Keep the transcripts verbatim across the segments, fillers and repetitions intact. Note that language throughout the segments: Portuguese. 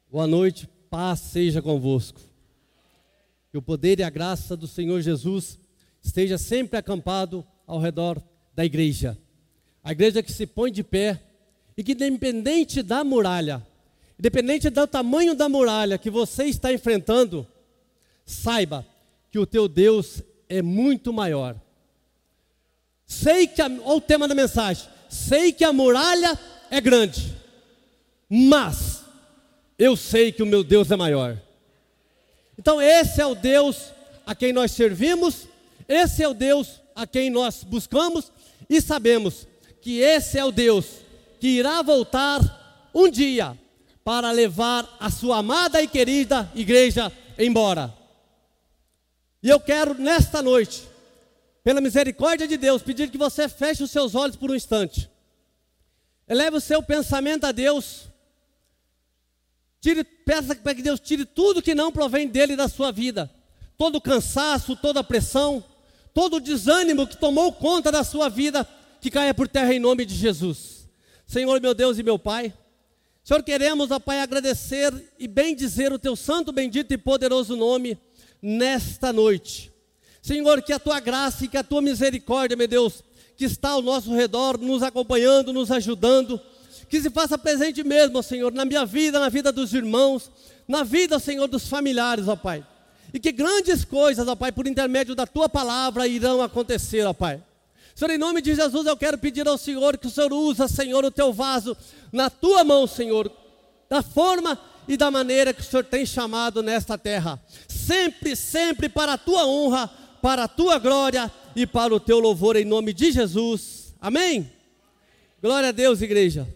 Boa noite, paz seja convosco. Que o poder e a graça do Senhor Jesus esteja sempre acampado ao redor da igreja. A igreja que se põe de pé e que, independente da muralha, independente do tamanho da muralha que você está enfrentando, saiba que o teu Deus é muito maior. Sei que, a, olha o tema da mensagem, sei que a muralha é grande, mas eu sei que o meu Deus é maior. Então esse é o Deus a quem nós servimos, esse é o Deus a quem nós buscamos e sabemos que esse é o Deus que irá voltar um dia para levar a sua amada e querida igreja embora. E eu quero nesta noite, pela misericórdia de Deus, pedir que você feche os seus olhos por um instante. Eleve o seu pensamento a Deus. Tire, peça para que Deus tire tudo que não provém dele da sua vida. Todo o cansaço, toda a pressão, todo o desânimo que tomou conta da sua vida, que caia por terra em nome de Jesus. Senhor, meu Deus e meu Pai, Senhor, queremos, ó Pai, agradecer e bendizer o teu santo, bendito e poderoso nome nesta noite. Senhor, que a tua graça e que a tua misericórdia, meu Deus, que está ao nosso redor, nos acompanhando, nos ajudando, que se faça presente mesmo, ó Senhor, na minha vida, na vida dos irmãos, na vida, Senhor, dos familiares, ó Pai. E que grandes coisas, ó Pai, por intermédio da tua palavra irão acontecer, ó Pai. Senhor, em nome de Jesus, eu quero pedir ao Senhor que o Senhor usa, Senhor, o teu vaso na tua mão, Senhor, da forma e da maneira que o Senhor tem chamado nesta terra. Sempre, sempre para a tua honra, para a tua glória e para o teu louvor, em nome de Jesus. Amém? Glória a Deus, igreja.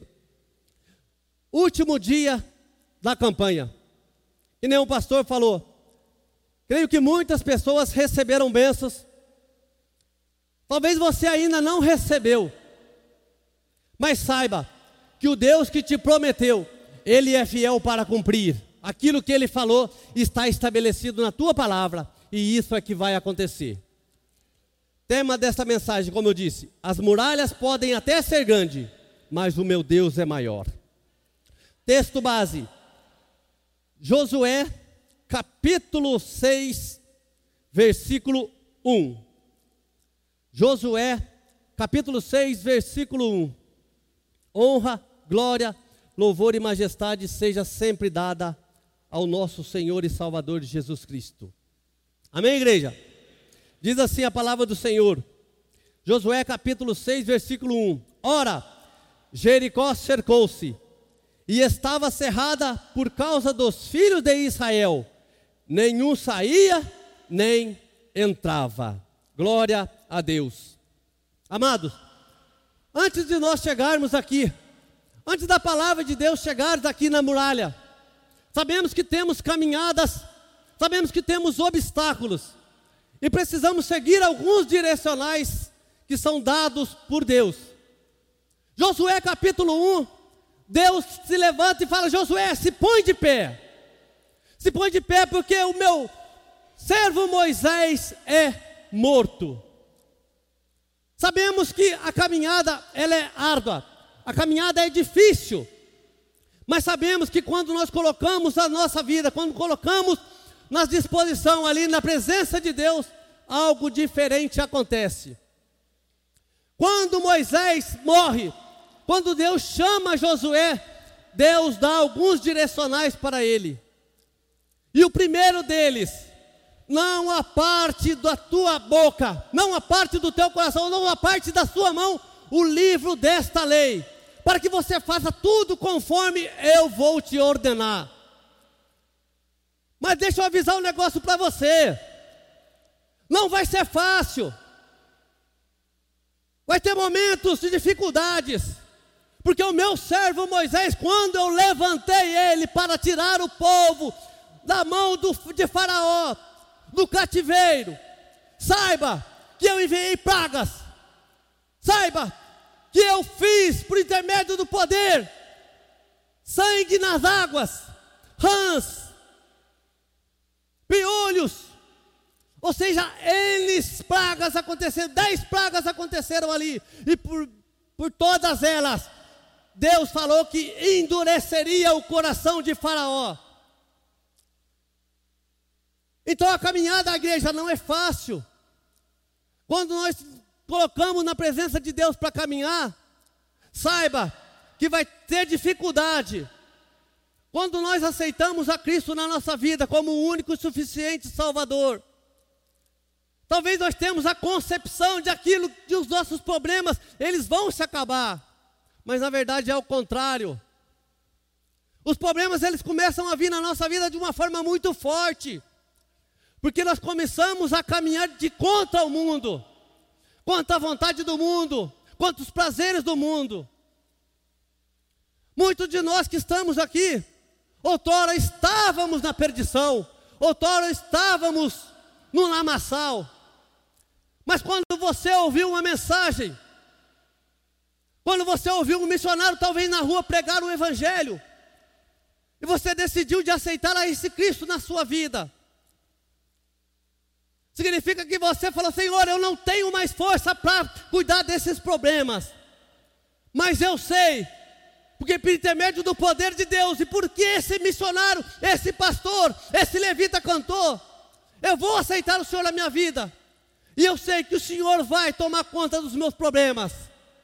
Último dia da campanha. E nem o pastor falou. Creio que muitas pessoas receberam bênçãos. Talvez você ainda não recebeu. Mas saiba que o Deus que te prometeu, Ele é fiel para cumprir. Aquilo que Ele falou está estabelecido na tua palavra. E isso é que vai acontecer. Tema desta mensagem, como eu disse: as muralhas podem até ser grandes, mas o meu Deus é maior. Texto base, Josué, capítulo seis, versículo um. Josué, capítulo seis, versículo um. Honra, glória, louvor e majestade seja sempre dada ao nosso Senhor e Salvador Jesus Cristo. Amém, igreja? Diz assim a palavra do Senhor. Josué, capítulo seis, versículo um. Ora, Jericó cercou-se e estava cerrada por causa dos filhos de Israel. Nenhum saía, nem entrava. Glória a Deus. Amados, antes de nós chegarmos aqui, antes da palavra de Deus chegar aqui na muralha, sabemos que temos caminhadas, sabemos que temos obstáculos, e precisamos seguir alguns direcionais que são dados por Deus. Josué capítulo um, Deus se levanta e fala: Josué, se põe de pé. Se põe de pé porque o meu servo Moisés é morto. Sabemos que a caminhada ela é árdua, a caminhada é difícil. Mas sabemos que quando nós colocamos a nossa vida, quando colocamos na disposição ali, na presença de Deus, algo diferente acontece. Quando Moisés morre, quando Deus chama Josué, Deus dá alguns direcionais para ele. E o primeiro deles: não aparte da tua boca, não aparte do teu coração, não aparte da sua mão o livro desta lei, para que você faça tudo conforme eu vou te ordenar. Mas deixa eu avisar um negócio para você. Não vai ser fácil. Vai ter momentos de dificuldades. Porque o meu servo Moisés, quando eu levantei ele para tirar o povo da mão do, de Faraó, do cativeiro, saiba que eu enviei pragas. Saiba que eu fiz por intermédio do poder sangue nas águas, rãs, piolhos, ou seja, eles pragas aconteceram, dez pragas aconteceram ali, e por, por todas elas, Deus falou que endureceria o coração de Faraó. Então a caminhada da igreja não é fácil. Quando nós colocamos na presença de Deus para caminhar, saiba que vai ter dificuldade. Quando nós aceitamos a Cristo na nossa vida como o único e suficiente Salvador, talvez nós temos a concepção de aquilo, de os nossos problemas, eles vão se acabar. Mas na verdade é o contrário. Os problemas, eles começam a vir na nossa vida de uma forma muito forte. Porque nós começamos a caminhar de contra o mundo, contra a vontade do mundo, contra os prazeres do mundo. Muitos de nós que estamos aqui, outrora estávamos na perdição, outrora estávamos no lamaçal. Mas quando você ouviu uma mensagem, quando você ouviu um missionário talvez na rua pregar o evangelho, e você decidiu de aceitar a esse Cristo na sua vida, significa que você falou: Senhor, eu não tenho mais força para cuidar desses problemas, mas eu sei, porque por intermédio do poder de Deus, e porque esse missionário, esse pastor, esse levita cantou, eu vou aceitar o Senhor na minha vida, e eu sei que o Senhor vai tomar conta dos meus problemas.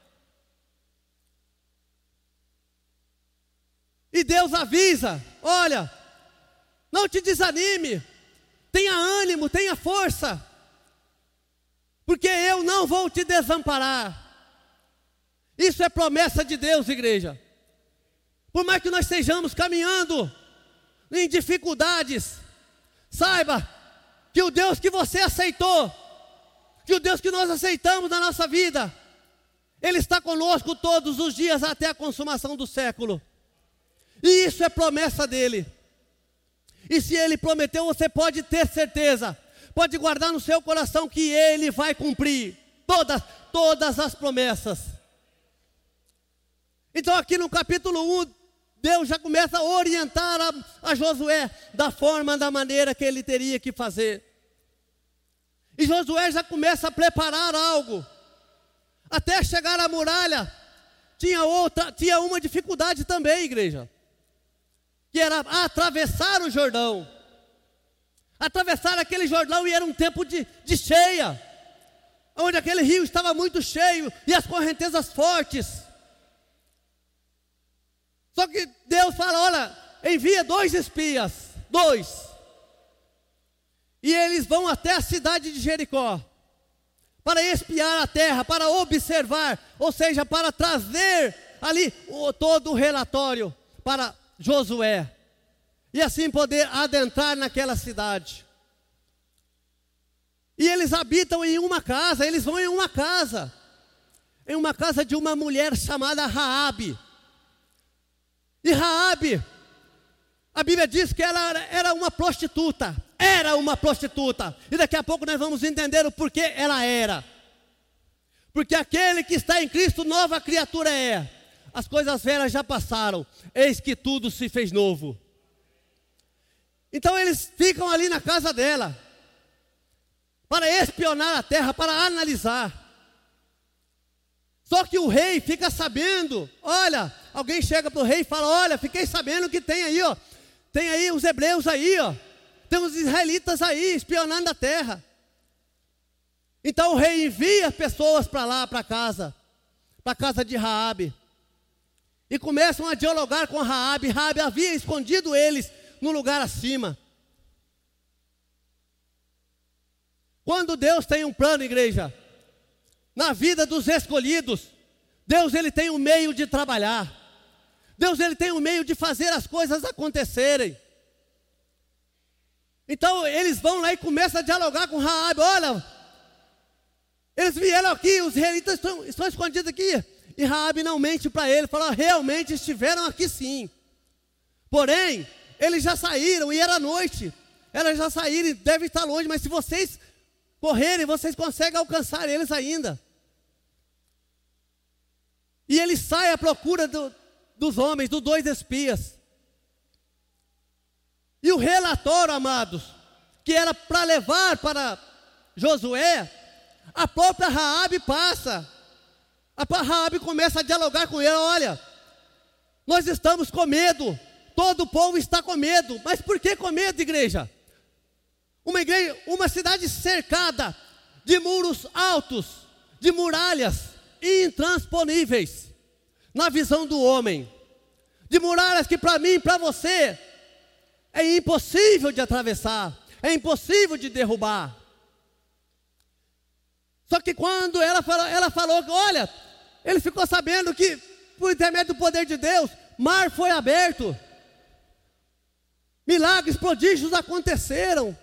E Deus avisa: olha, não te desanime, tenha ânimo, tenha força, porque eu não vou te desamparar. Isso é promessa de Deus, igreja. Por mais que nós estejamos caminhando em dificuldades, saiba que o Deus que você aceitou, que o Deus que nós aceitamos na nossa vida, Ele está conosco todos os dias até a consumação do século. E isso é promessa dEle. E se Ele prometeu, você pode ter certeza, pode guardar no seu coração que Ele vai cumprir todas, todas as promessas. Então aqui no capítulo um, Deus já começa a orientar a, a Josué da forma, da maneira que ele teria que fazer. E Josué já começa a preparar algo. Até chegar à muralha, tinha outra, tinha uma dificuldade também, igreja, que era atravessar o Jordão. Atravessar aquele Jordão, e era um tempo de, de cheia, onde aquele rio estava muito cheio, e as correntezas fortes. Só que Deus fala: olha, envia dois espias, dois, e eles vão até a cidade de Jericó, para espiar a terra, para observar, ou seja, para trazer ali o, todo o relatório para Josué, e assim poder adentrar naquela cidade. E eles habitam em uma casa, eles vão em uma casa, em uma casa de uma mulher chamada Raabe. E Raabe, a Bíblia diz que ela era uma prostituta, era uma prostituta, e daqui a pouco nós vamos entender o porquê ela era. Porque aquele que está em Cristo, nova criatura é. As coisas velhas já passaram, eis que tudo se fez novo. Então eles ficam ali na casa dela, para espionar a terra, para analisar. Só que o rei fica sabendo, olha, alguém chega para o rei e fala: olha, fiquei sabendo que tem aí, ó, tem aí os hebreus aí, ó, tem os israelitas aí espionando a terra. Então o rei envia pessoas para lá, para casa, para a casa de Raabe, e começam a dialogar com Raabe. Raabe havia escondido eles no lugar acima. Quando Deus tem um plano, igreja, na vida dos escolhidos, Deus ele tem um meio de trabalhar. Deus ele tem um meio de fazer as coisas acontecerem. Então eles vão lá e começam a dialogar com Raabe. Olha, eles vieram aqui, os israelitas estão, estão escondidos aqui. E Raabe não mente para ele, fala: realmente estiveram aqui sim. Porém, eles já saíram e era noite. Eles já saíram e devem estar longe, mas se vocês correrem, vocês conseguem alcançar eles ainda. E ele sai à procura do, dos homens, dos dois espias. E o relatório, amados, que era para levar para Josué, a própria Raabe passa. A Raabe começa a dialogar com ele: olha, Nós estamos com medo, todo o povo está com medo. Mas por que com medo, igreja? Uma igreja, uma cidade cercada de muros altos, de muralhas intransponíveis, na visão do homem, de muralhas que para mim e para você é impossível de atravessar, é impossível de derrubar. Só que quando ela falou, ela falou, olha, ele ficou sabendo que por intermédio do poder de Deus, mar foi aberto, milagres, prodígios aconteceram.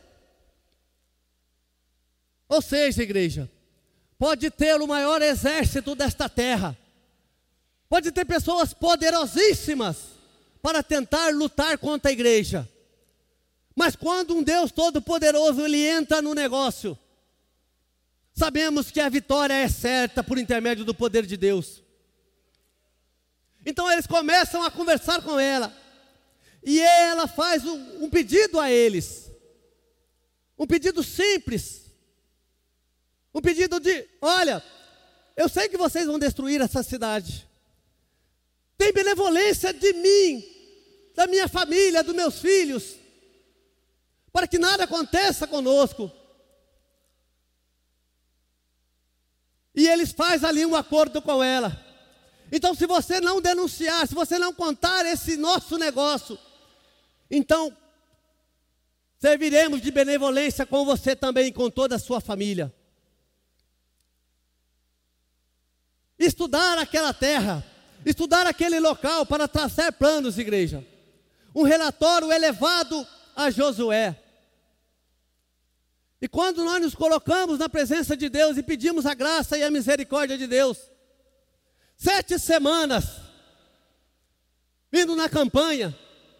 Ou seja, igreja, pode ter o maior exército desta terra, pode ter pessoas poderosíssimas para tentar lutar contra a igreja, mas quando um Deus todo-poderoso ele entra no negócio, sabemos que a vitória é certa por intermédio do poder de Deus. Então eles começam a conversar com ela, e ela faz um, um pedido a eles, um pedido simples, um pedido de, olha, eu sei que vocês vão destruir essa cidade, tem benevolência de mim, da minha família, dos meus filhos, para que nada aconteça conosco. E eles fazem ali um acordo com ela. Então se você não denunciar, se você não contar esse nosso negócio, então serviremos de benevolência com você também e com toda a sua família. Estudar aquela terra, estudar aquele local para traçar planos, igreja. Um relatório elevado a Josué. E quando nós nos colocamos na presença de Deus e pedimos a graça e a misericórdia de Deus, sete semanas, vindo na campanha,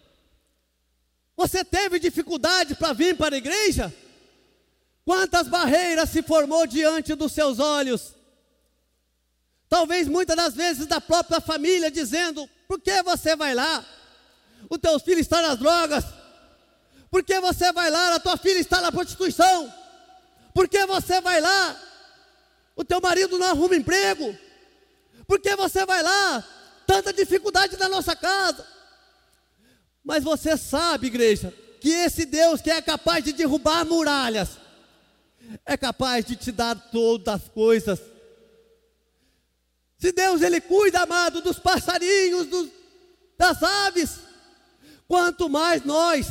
você teve dificuldade para vir para a igreja? Quantas barreiras se formou diante dos seus olhos? Talvez muitas das vezes da própria família dizendo, por que você vai lá? O teu filho está nas drogas. Por que você vai lá? A tua filha está na prostituição. Por que você vai lá? O teu marido não arruma emprego. Por que você vai lá? Tanta dificuldade na nossa casa. Mas você sabe, igreja, que esse Deus que é capaz de derrubar muralhas, é capaz de te dar todas as coisas. Se Deus ele cuida, amado, dos passarinhos, dos, das aves, quanto mais nós,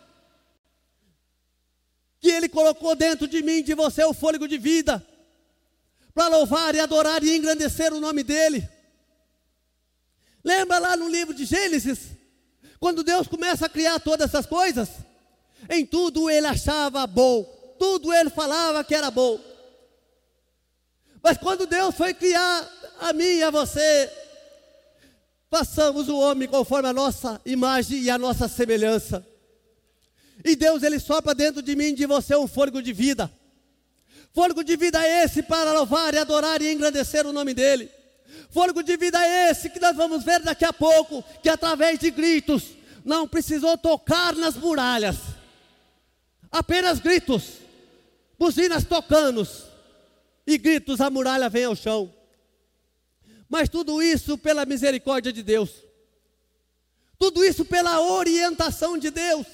que Ele colocou dentro de mim, de você, o fôlego de vida, para louvar e adorar e engrandecer o nome dEle. Lembra lá no livro de Gênesis, quando Deus começa a criar todas essas coisas, em tudo Ele achava bom, tudo Ele falava que era bom. Mas quando Deus foi criar a mim e a você, façamos o homem conforme a nossa imagem e a nossa semelhança. E Deus ele sopra dentro de mim e de você um fôlego de vida. Fôlego de vida é esse para louvar e adorar e engrandecer o nome dEle. Fôlego de vida é esse que nós vamos ver daqui a pouco, que através de gritos, não precisou tocar nas muralhas. Apenas gritos, buzinas tocando, e gritos, a muralha vem ao chão. Mas tudo isso pela misericórdia de Deus. Tudo isso pela orientação de Deus.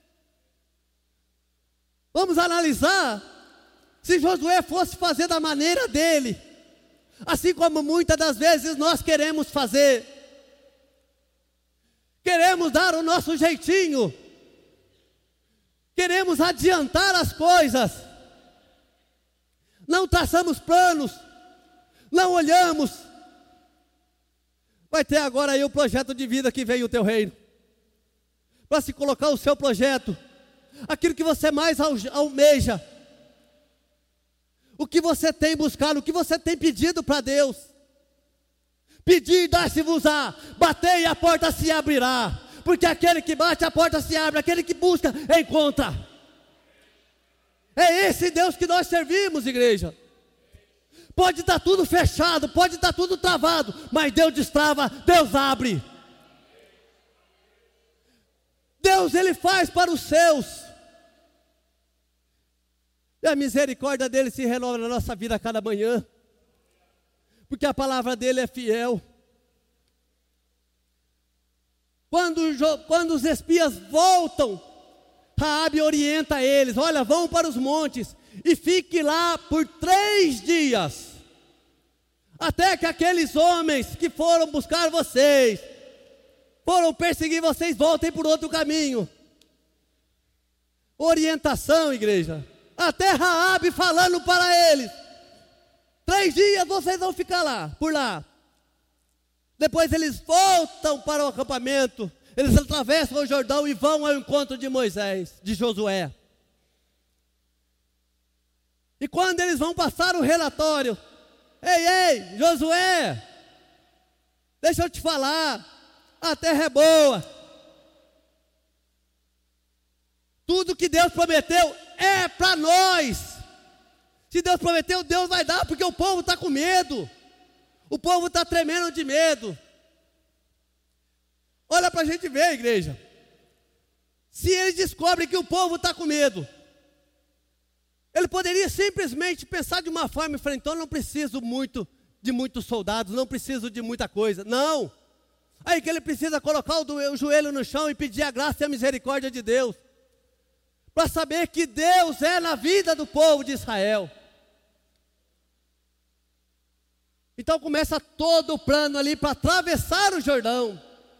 Vamos analisar, se Josué fosse fazer da maneira dele, assim como muitas das vezes nós queremos fazer, queremos dar o nosso jeitinho, queremos adiantar as coisas, não traçamos planos, não olhamos. Vai ter agora aí o projeto de vida que veio o teu reino, para se colocar o seu projeto, aquilo que você mais almeja, o que você tem buscado, o que você tem pedido para Deus. Pedir, dar-se-vos-á, bater e a porta se abrirá, porque aquele que bate a porta se abre, aquele que busca encontra. É esse Deus que nós servimos, igreja. Pode estar tudo fechado, pode estar tudo travado, mas Deus destrava, Deus abre. Deus ele faz para os seus. E a misericórdia dele se renova na nossa vida a cada manhã, porque a palavra dele é fiel. Quando, quando os espias voltam, Raabe orienta eles: olha, vão para os montes e fique lá por três dias, até que aqueles homens que foram buscar vocês, foram perseguir vocês, voltem por outro caminho. Orientação, igreja. Até Raabe falando para eles: três dias vocês vão ficar lá, por lá. Depois eles voltam para o acampamento, eles atravessam o Jordão e vão ao encontro de Moisés, de Josué. E quando eles vão passar o relatório: ei, ei, Josué, deixa eu te falar, a terra é boa. Tudo que Deus prometeu é para nós. Se Deus prometeu, Deus vai dar, porque o povo está com medo. O povo está tremendo de medo. Olha para a gente ver, igreja. Se eles descobrem que o povo está com medo, ele poderia simplesmente pensar de uma forma e falar: então não preciso muito de muitos soldados, não preciso de muita coisa. Não. Aí que ele precisa colocar o, do, o joelho no chão e pedir a graça e a misericórdia de Deus, para saber que Deus é na vida do povo de Israel. Então começa todo o plano ali para atravessar o Jordão.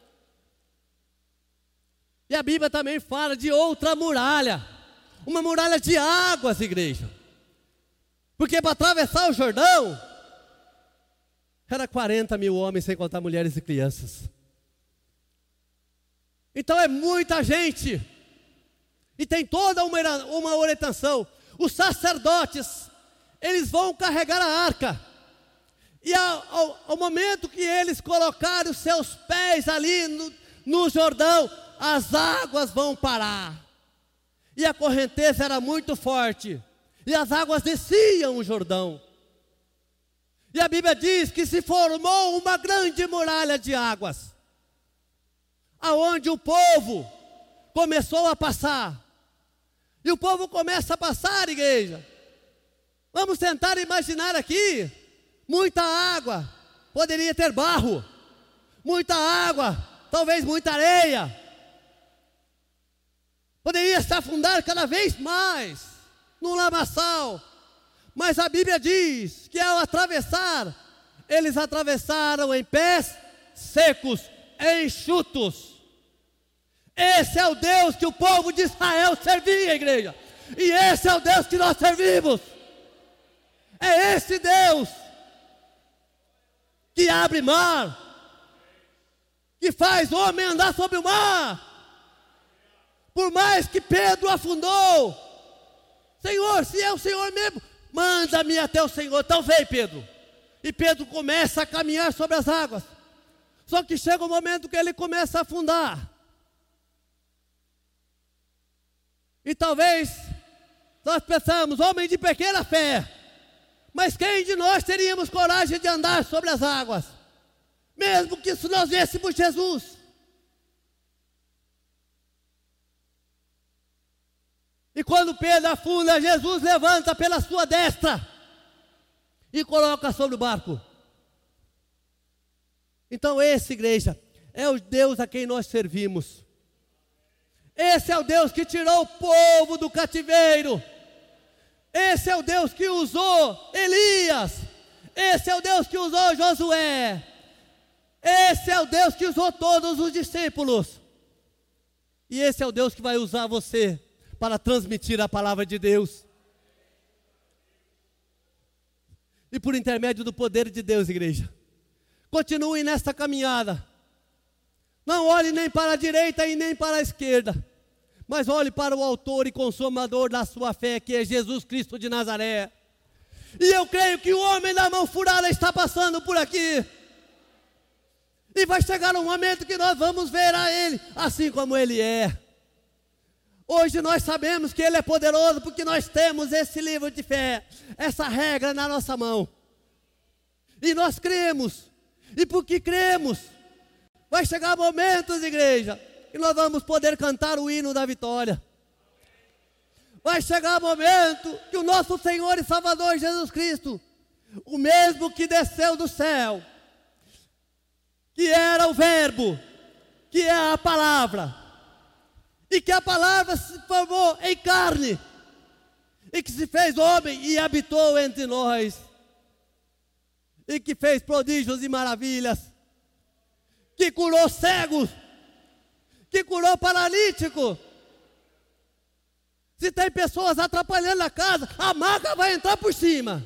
E a Bíblia também fala de outra muralha, uma muralha de águas, igreja. Porque para atravessar o Jordão, era quarenta mil homens, sem contar mulheres e crianças. Então é muita gente. E tem toda uma, uma orientação. Os sacerdotes, eles vão carregar a arca. E ao, ao, ao momento que eles colocarem os seus pés ali no, no Jordão, as águas vão parar. E a correnteza era muito forte. E as águas desciam o Jordão. E a Bíblia diz que se formou uma grande muralha de águas, aonde o povo começou a passar. E o povo começa a passar, igreja. Vamos tentar imaginar aqui. Muita água, poderia ter barro. Muita água, talvez muita areia. Poderia se afundar cada vez mais no lamaçal. Mas a Bíblia diz que ao atravessar, eles atravessaram em pés secos, enxutos. Esse é o Deus que o povo de Israel servia, igreja. E esse é o Deus que nós servimos. É esse Deus que abre mar, que faz o homem andar sobre o mar. Por mais que Pedro afundou, Senhor, se é o Senhor mesmo, manda-me até o Senhor. Então vem, Pedro. E Pedro começa a caminhar sobre as águas. Só que chega um momento que ele começa a afundar. E talvez nós pensamos: homem de pequena fé, mas quem de nós teríamos coragem de andar sobre as águas? Mesmo que se nós viéssemos Jesus. E quando Pedro afunda, Jesus levanta pela sua destra e coloca sobre o barco. Então esse, igreja, é o Deus a quem nós servimos. Esse é o Deus que tirou o povo do cativeiro. Esse é o Deus que usou Elias. Esse é o Deus que usou Josué. Esse é o Deus que usou todos os discípulos. E esse é o Deus que vai usar você para transmitir a palavra de Deus. E por intermédio do poder de Deus, igreja, continue nesta caminhada. Não olhe nem para a direita e nem para a esquerda, mas olhe para o autor e consumador da sua fé, que é Jesus Cristo de Nazaré. E eu creio que o homem da mão furada está passando por aqui. E vai chegar um momento que nós vamos ver a Ele assim como Ele é. Hoje nós sabemos que Ele é poderoso porque nós temos esse livro de fé, essa regra na nossa mão. E nós cremos. E porque cremos, vai chegar momentos, igreja, que nós vamos poder cantar o hino da vitória. Vai chegar momento que o nosso Senhor e Salvador Jesus Cristo, o mesmo que desceu do céu, que era o Verbo, que é a palavra, e que a palavra se formou em carne, e que se fez homem e habitou entre nós, e que fez prodígios e maravilhas, que curou cegos, que curou paralítico. Se tem pessoas atrapalhando a casa, a maca vai entrar por cima.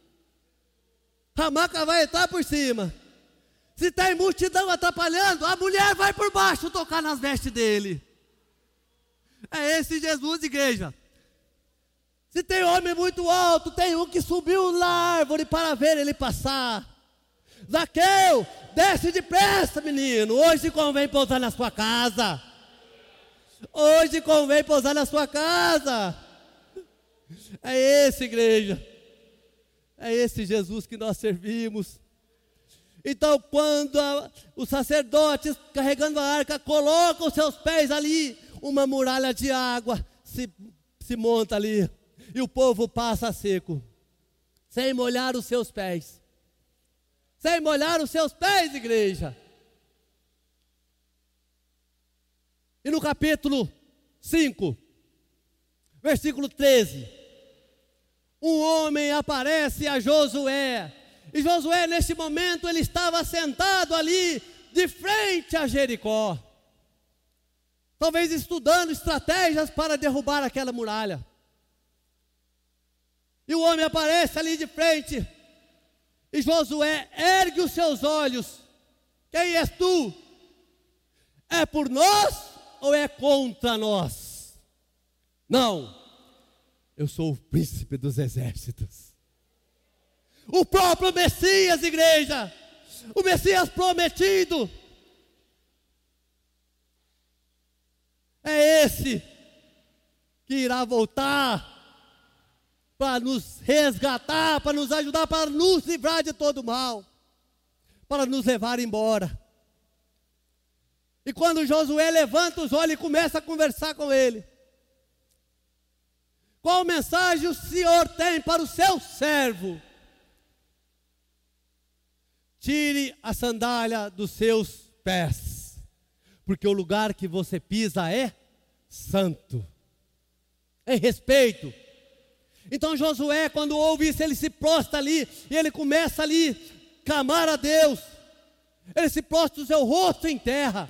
A maca vai entrar por cima. Se tem multidão atrapalhando, a mulher vai por baixo tocar nas vestes dele. É esse Jesus, igreja. Se tem homem muito alto, tem um que subiu na árvore para ver ele passar. Zaqueu, desce depressa, menino. Hoje convém pousar na sua casa. Hoje convém pousar na sua casa. É esse, igreja. É esse Jesus que nós servimos. Então, quando a, os sacerdotes, carregando a arca, colocam os seus pés ali, uma muralha de água se, se monta ali. E o povo passa seco, sem molhar os seus pés. Sem molhar os seus pés, igreja. E no capítulo cinco, versículo treze, um homem aparece a Josué. E Josué, nesse momento, ele estava sentado ali, de frente a Jericó. Talvez estudando estratégias para derrubar aquela muralha. E o homem aparece ali de frente. E Josué ergue os seus olhos. Quem és tu? É por nós ou é contra nós? Não, eu sou o príncipe dos exércitos. O próprio Messias, igreja. O Messias prometido. É esse que irá voltar para nos resgatar, para nos ajudar, para nos livrar de todo mal, para nos levar embora. E quando Josué levanta os olhos e começa a conversar com ele, qual mensagem o Senhor tem para o seu servo? Tire a sandália dos seus pés, porque o lugar que você pisa é santo, em respeito. Então Josué, quando ouve isso, ele se prostra ali, e ele começa ali, clamar a Deus, ele se prostra o seu rosto em terra.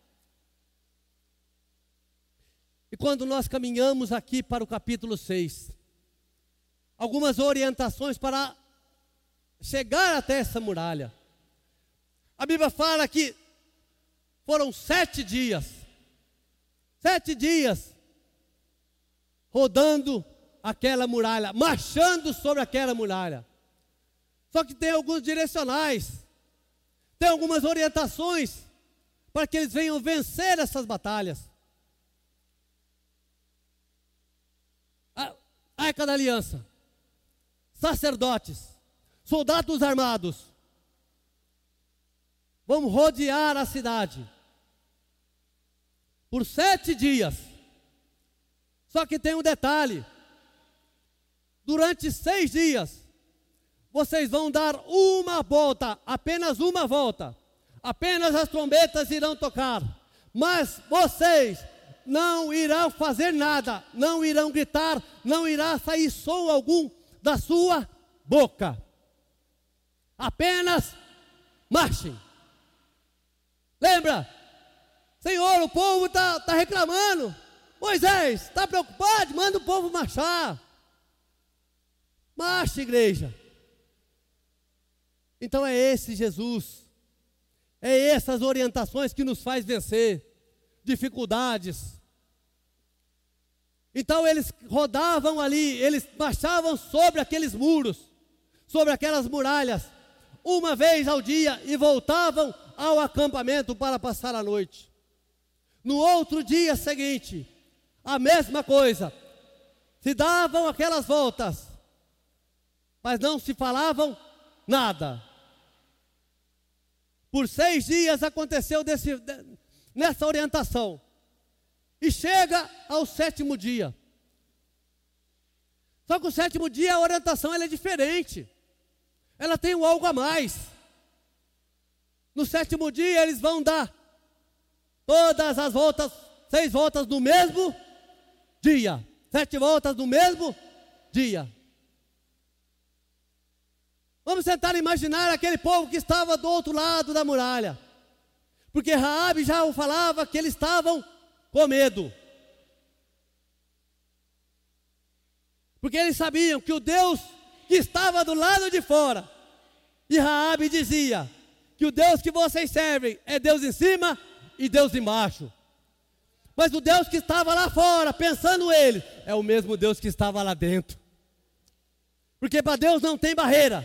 E quando nós caminhamos aqui para o capítulo seis, algumas orientações para chegar até essa muralha. A Bíblia fala que foram sete dias, sete dias, rodando aquela muralha, marchando sobre aquela muralha. Só que tem alguns direcionais, tem algumas orientações para que eles venham vencer essas batalhas. A Arca da Aliança, sacerdotes, soldados armados, vão rodear a cidade por sete dias. Só que tem um detalhe: durante seis dias, vocês vão dar uma volta, apenas uma volta. Apenas as trombetas irão tocar, mas vocês não irão fazer nada, não irão gritar, não irá sair som algum da sua boca. Apenas marchem. Lembra? Senhor, o povo está tá reclamando. Moisés, está preocupado? Manda o povo marchar. Marche, igreja. Então é esse Jesus, é essas orientações que nos faz vencer dificuldades. Então eles rodavam ali, eles marchavam sobre aqueles muros, sobre aquelas muralhas, uma vez ao dia, e voltavam ao acampamento para passar a noite. No outro dia seguinte, a mesma coisa, se davam aquelas voltas, mas não se falavam nada. Por seis dias aconteceu desse, nessa orientação. E chega ao sétimo dia. Só que o sétimo dia, a orientação ela é diferente. Ela tem um algo a mais. No sétimo dia eles vão dar todas as voltas, seis voltas no mesmo dia, sete voltas no mesmo dia. Vamos tentar imaginar aquele povo que estava do outro lado da muralha, porque Raabe já falava que eles estavam com medo, porque eles sabiam que o Deus que estava do lado de fora, e Raabe dizia que o Deus que vocês servem é Deus em cima e Deus embaixo, mas o Deus que estava lá fora, pensando ele, é o mesmo Deus que estava lá dentro, porque para Deus não tem barreira.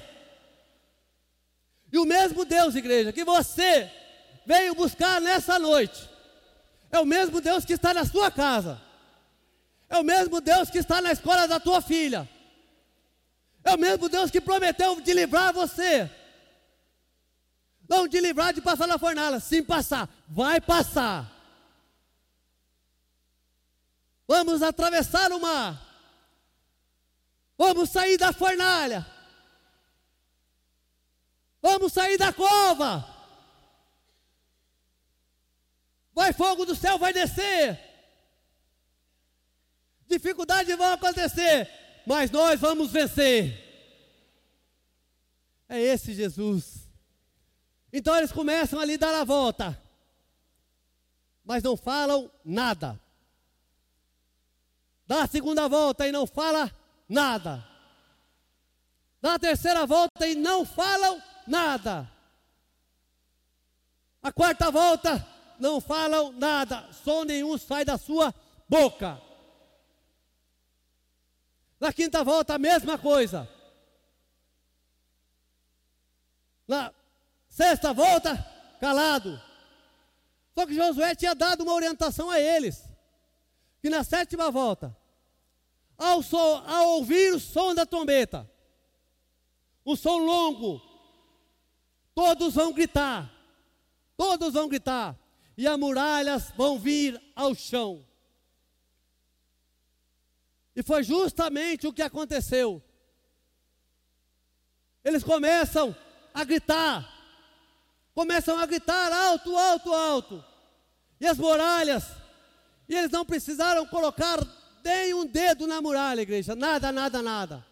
E o mesmo Deus, igreja, que você veio buscar nessa noite, é o mesmo Deus que está na sua casa, é o mesmo Deus que está na escola da tua filha, é o mesmo Deus que prometeu de livrar você, não de livrar de passar na fornalha, sim passar, vai passar. Vamos atravessar o mar, vamos sair da fornalha, vamos sair da cova, vai fogo do céu, vai descer, dificuldades vão acontecer, mas nós vamos vencer. É esse Jesus. Então eles começam ali a dar a volta, mas não falam nada. Dá a segunda volta e não fala nada. Dá a terceira volta e não falam nada. A quarta volta, não falam nada, som nenhum sai da sua boca. Na quinta volta, a mesma coisa. Na sexta volta, calado. Só que Josué tinha dado uma orientação a eles, que na sétima volta, ao, som, ao ouvir o som da trombeta, o som longo, todos vão gritar, todos vão gritar, e as muralhas vão vir ao chão. E foi justamente o que aconteceu. Eles começam a gritar, começam a gritar alto, alto, alto, e as muralhas, e eles não precisaram colocar nem um dedo na muralha, igreja, nada, nada, nada.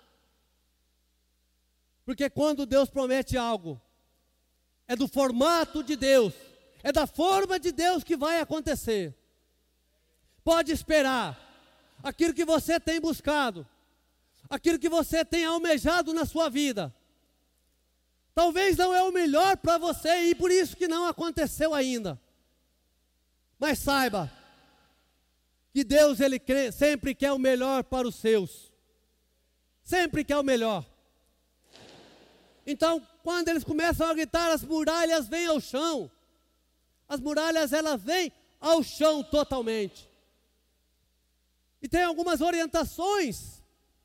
Porque quando Deus promete algo, é do formato de Deus, é da forma de Deus que vai acontecer. Pode esperar, aquilo que você tem buscado, aquilo que você tem almejado na sua vida, talvez não é o melhor para você e por isso que não aconteceu ainda. Mas saiba, que Deus ele crê, sempre quer o melhor para os seus, sempre quer o melhor. Então, quando eles começam a gritar, as muralhas vêm ao chão, as muralhas elas vêm ao chão totalmente. E tem algumas orientações,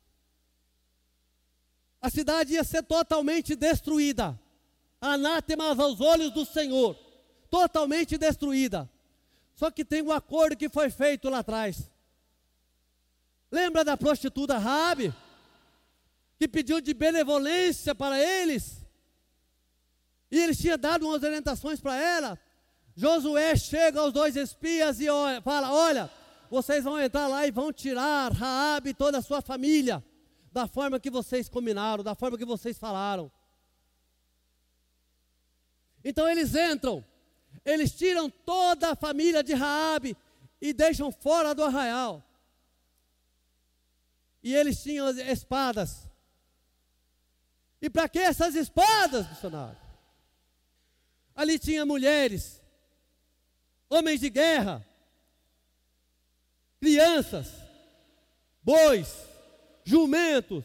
a cidade ia ser totalmente destruída, anátemas aos olhos do Senhor, totalmente destruída. Só que tem um acordo que foi feito lá atrás. Lembra da prostituta Raabe, que pediu de benevolência para eles? E eles tinham dado umas orientações para ela. Josué chega aos dois espias e olha, fala, olha, vocês vão entrar lá e vão tirar Raabe e toda a sua família, da forma que vocês combinaram, da forma que vocês falaram. Então eles entram, eles tiram toda a família de Raabe e deixam fora do arraial. E eles tinham as espadas. E para que essas espadas, missionário? Ali tinha mulheres, homens de guerra, crianças, bois, jumentos,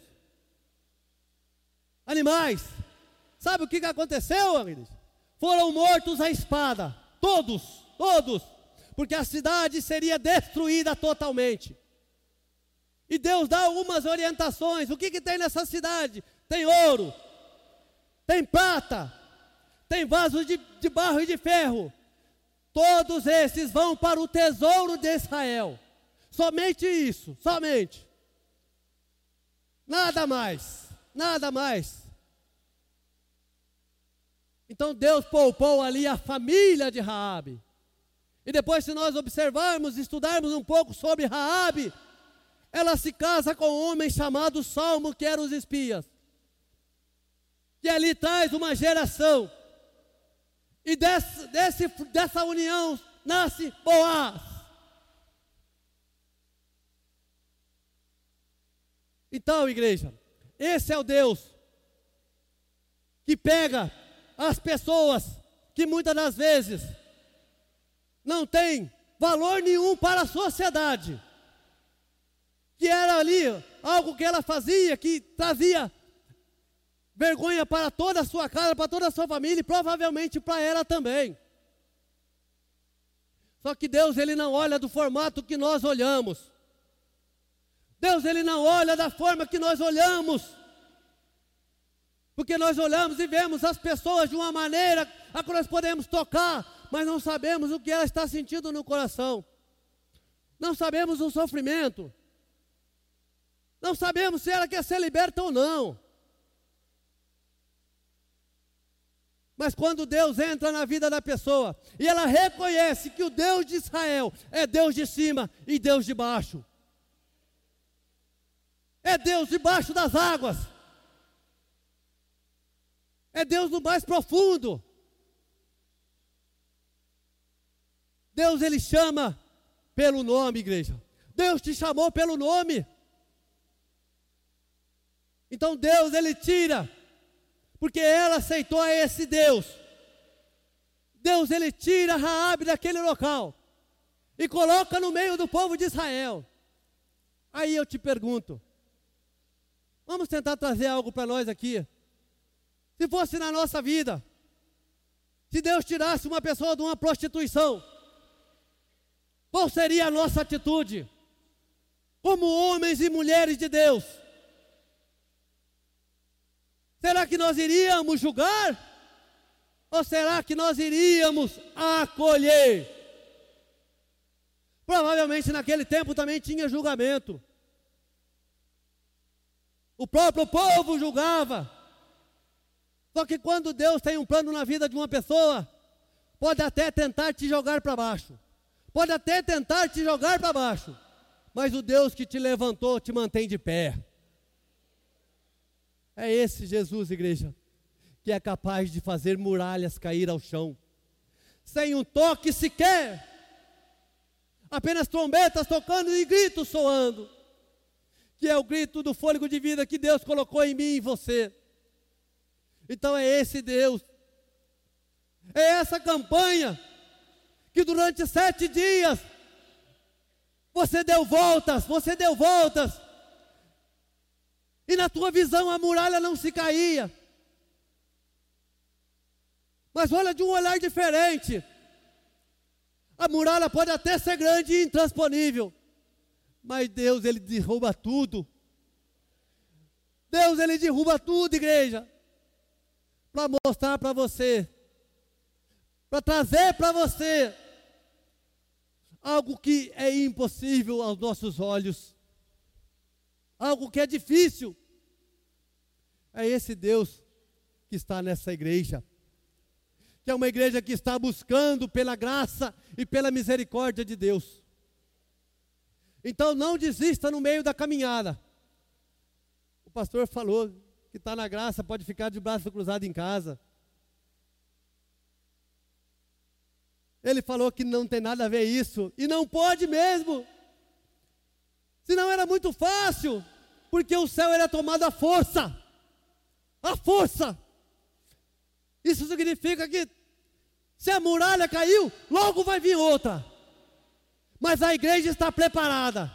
animais. Sabe o que aconteceu, amigos? Foram mortos à espada, todos, todos, porque a cidade seria destruída totalmente. E Deus dá algumas orientações. O que, que tem nessa cidade? Tem ouro, tem prata, tem vasos de, de barro e de ferro. Todos esses vão para o tesouro de Israel. Somente isso, somente. Nada mais, nada mais. Então Deus poupou ali a família de Raabe. E depois, se nós observarmos, estudarmos um pouco sobre Raabe, ela se casa com um homem chamado Salmo, que eram os espias. Que ali traz uma geração. E desse, desse, dessa união nasce Boaz. Então, igreja, esse é o Deus que pega as pessoas que muitas das vezes não têm valor nenhum para a sociedade, que era ali algo que ela fazia, que trazia vergonha para toda a sua casa, para toda a sua família e provavelmente para ela também. Só que Deus, ele não olha do formato que nós olhamos. Deus, ele não olha da forma que nós olhamos. Porque nós olhamos e vemos as pessoas de uma maneira a que nós podemos tocar, mas não sabemos o que ela está sentindo no coração. Não sabemos o sofrimento. Não sabemos se ela quer ser liberta ou não. Mas quando Deus entra na vida da pessoa e ela reconhece que o Deus de Israel é Deus de cima e Deus de baixo, é Deus debaixo das águas, é Deus no mais profundo. Deus, ele chama pelo nome, igreja. Deus te chamou pelo nome. Então Deus, ele tira, porque ela aceitou a esse Deus. Deus, ele tira Raabe daquele local e coloca no meio do povo de Israel. Aí eu te pergunto, vamos tentar trazer algo para nós aqui. Se fosse na nossa vida, se Deus tirasse uma pessoa de uma prostituição, qual seria a nossa atitude? Como homens e mulheres de Deus, será que nós iríamos julgar? Ou será que nós iríamos acolher? Provavelmente naquele tempo também tinha julgamento. O próprio povo julgava. Só que quando Deus tem um plano na vida de uma pessoa, pode até tentar te jogar para baixo. Pode até tentar te jogar para baixo. Mas o Deus que te levantou te mantém de pé. É esse Jesus, igreja, que é capaz de fazer muralhas cair ao chão, sem um toque sequer, apenas trombetas tocando e gritos soando, que é o grito do fôlego de vida que Deus colocou em mim e em você. Então é esse Deus, é essa campanha, que durante sete dias, você deu voltas, você deu voltas, e na tua visão a muralha não se caía. Mas olha de um olhar diferente. A muralha pode até ser grande e intransponível, mas Deus, ele derruba tudo. Deus, ele derruba tudo, igreja, para mostrar para você, para trazer para você algo que é impossível aos nossos olhos, algo que é difícil. É esse Deus que está nessa igreja, que é uma igreja que está buscando pela graça e pela misericórdia de Deus. Então não desista no meio da caminhada. O pastor falou que está na graça, pode ficar de braço cruzado em casa. Ele falou que não tem nada a ver isso, e não pode mesmo. Senão era muito fácil, porque o céu era tomado à força. À força. Isso significa que se a muralha caiu, logo vai vir outra. Mas a igreja está preparada.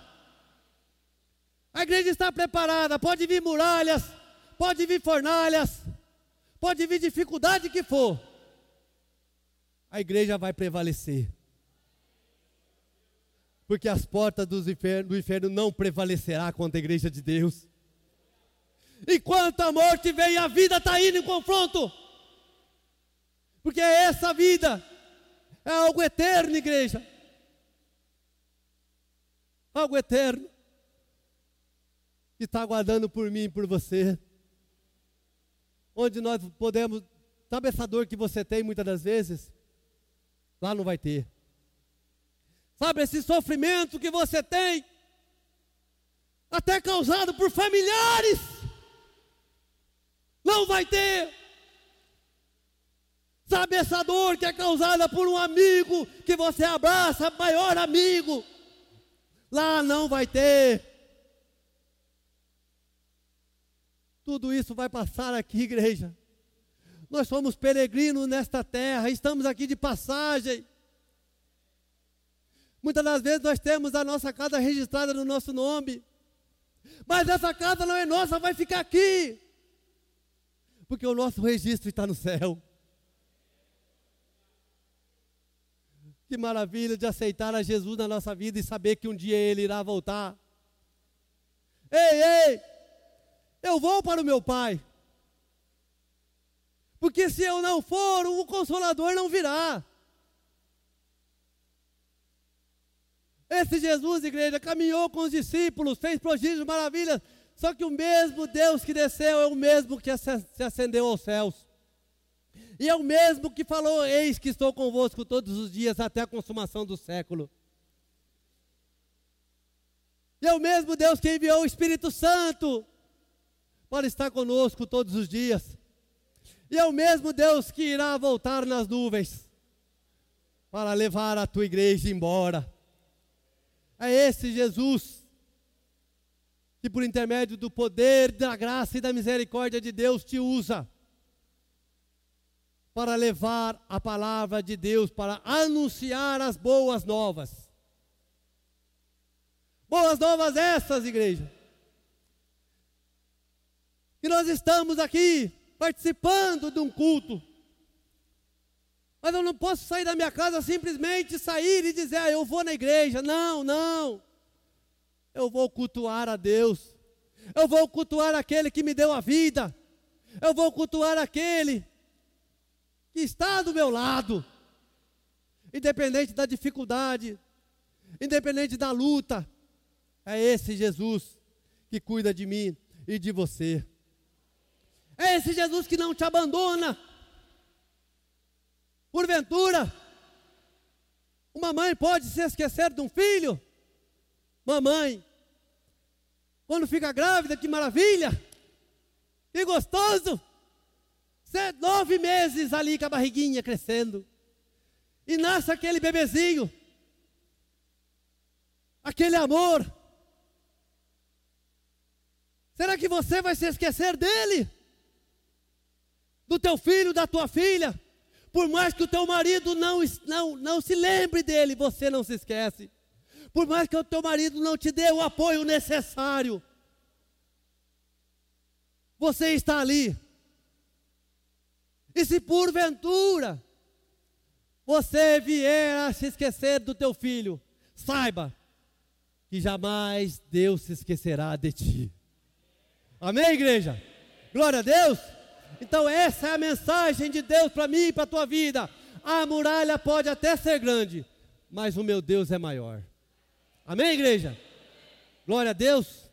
A igreja está preparada. Pode vir muralhas, pode vir fornalhas, pode vir dificuldade que for. A igreja vai prevalecer. Porque as portas do inferno, do inferno não prevalecerá contra a igreja de Deus. Enquanto a morte vem, a vida está indo em confronto. Porque essa vida é algo eterno, igreja. Algo eterno. Que está aguardando por mim e por você. Onde nós podemos, sabe essa dor que você tem muitas das vezes? Lá não vai ter. Sabe, esse sofrimento que você tem, até causado por familiares, não vai ter. Sabe, essa dor que é causada por um amigo que você abraça, maior amigo, lá não vai ter. Tudo isso vai passar aqui, igreja. Nós somos peregrinos nesta terra, estamos aqui de passagem. Muitas das vezes nós temos a nossa casa registrada no nosso nome, mas essa casa não é nossa, vai ficar aqui, porque o nosso registro está no céu. Que maravilha de aceitar a Jesus na nossa vida e saber que um dia Ele irá voltar. Ei, ei, eu vou para o meu Pai, porque se eu não for, o Consolador não virá. Esse Jesus, igreja, caminhou com os discípulos, fez prodígios, maravilhas, só que o mesmo Deus que desceu é o mesmo que se ascendeu aos céus. E é o mesmo que falou, eis que estou convosco todos os dias até a consumação do século. E é o mesmo Deus que enviou o Espírito Santo para estar conosco todos os dias. E é o mesmo Deus que irá voltar nas nuvens para levar a tua igreja embora. É esse Jesus que por intermédio do poder, da graça e da misericórdia de Deus te usa para levar a palavra de Deus, para anunciar as boas novas. Boas novas essas, igreja, que nós estamos aqui participando de um culto, mas eu não posso sair da minha casa simplesmente sair e dizer, ah, eu vou na igreja. Não, não, eu vou cultuar a Deus, eu vou cultuar aquele que me deu a vida, eu vou cultuar aquele que está do meu lado, independente da dificuldade, independente da luta. É esse Jesus que cuida de mim e de você. É esse Jesus que não te abandona. Porventura, uma mãe pode se esquecer de um filho? Mamãe, quando fica grávida, que maravilha, que gostoso. Nove meses ali com a barriguinha crescendo, e nasce aquele bebezinho, aquele amor. Será que você vai se esquecer dele? Do teu filho, da tua filha? Por mais que o teu marido não, não, não se lembre dele, você não se esquece. Por mais que o teu marido não te dê o apoio necessário, você está ali. E se porventura você vier a se esquecer do teu filho, saiba que jamais Deus se esquecerá de ti. Amém, igreja? Glória a Deus. Então essa é a mensagem de Deus para mim e para a tua vida. A muralha pode até ser grande, mas o meu Deus é maior. Amém, igreja? Glória a Deus.